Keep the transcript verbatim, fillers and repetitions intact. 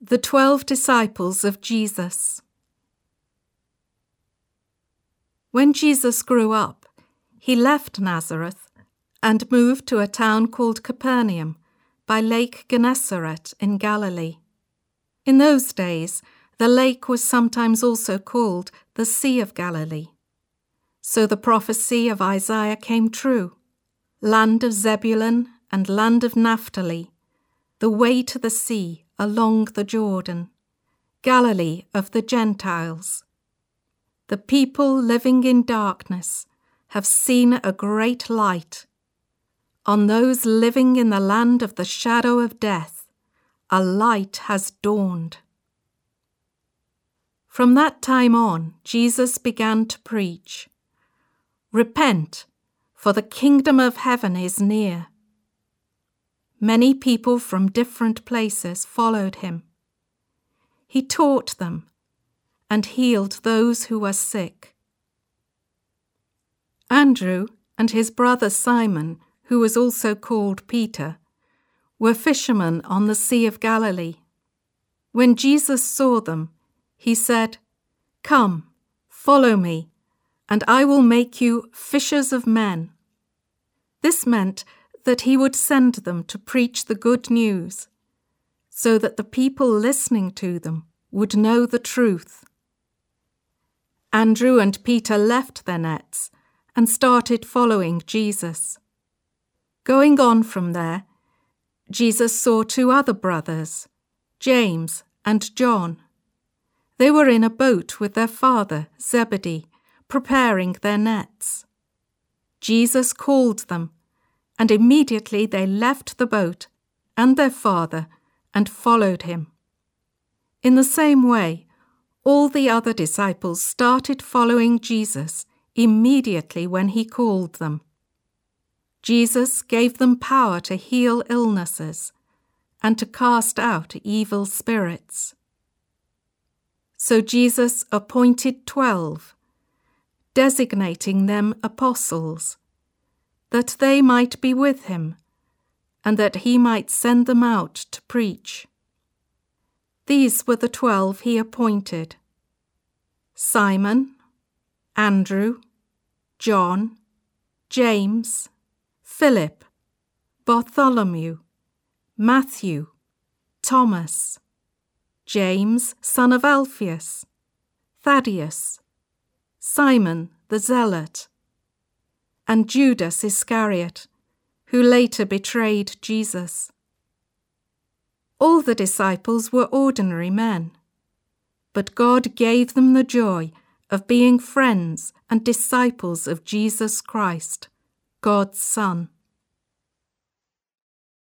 The Twelve Disciples of Jesus. When Jesus grew up, he left Nazareth and moved to a town called Capernaum by Lake Gennesaret in Galilee. In those days, the lake was sometimes also called the Sea of Galilee. So the prophecy of Isaiah came true. Land of Zebulun and land of Naphtali, the way to the sea along the Jordan, Galilee of the Gentiles. The people living in darkness have seen a great light. On those living in the land of the shadow of death, a light has dawned. From that time on, Jesus began to preach, "Repent, for the kingdom of heaven is near." Many people from different places followed him. He taught them and healed those who were sick. Andrew and his brother Simon, who was also called Peter, were fishermen on the Sea of Galilee. When Jesus saw them, he said, "Come, follow me, and I will make you fishers of men." This meant that he would send them to preach the good news, so that the people listening to them would know the truth. Andrew and Peter left their nets and started following Jesus. Going on from there, Jesus saw two other brothers, James and John. They were in a boat with their father, Zebedee, preparing their nets. Jesus called them, and immediately they left the boat and their father and followed him. In the same way, all the other disciples started following Jesus immediately when he called them. Jesus gave them power to heal illnesses and to cast out evil spirits. So Jesus appointed twelve, designating them apostles, that they might be with him, and that he might send them out to preach. These were the twelve he appointed: Simon, Andrew, John, James, Philip, Bartholomew, Matthew, Thomas, James, son of Alphaeus, Thaddeus, Simon the Zealot, and Judas Iscariot, who later betrayed Jesus. All the disciples were ordinary men, but God gave them the joy of being friends and disciples of Jesus Christ, God's Son.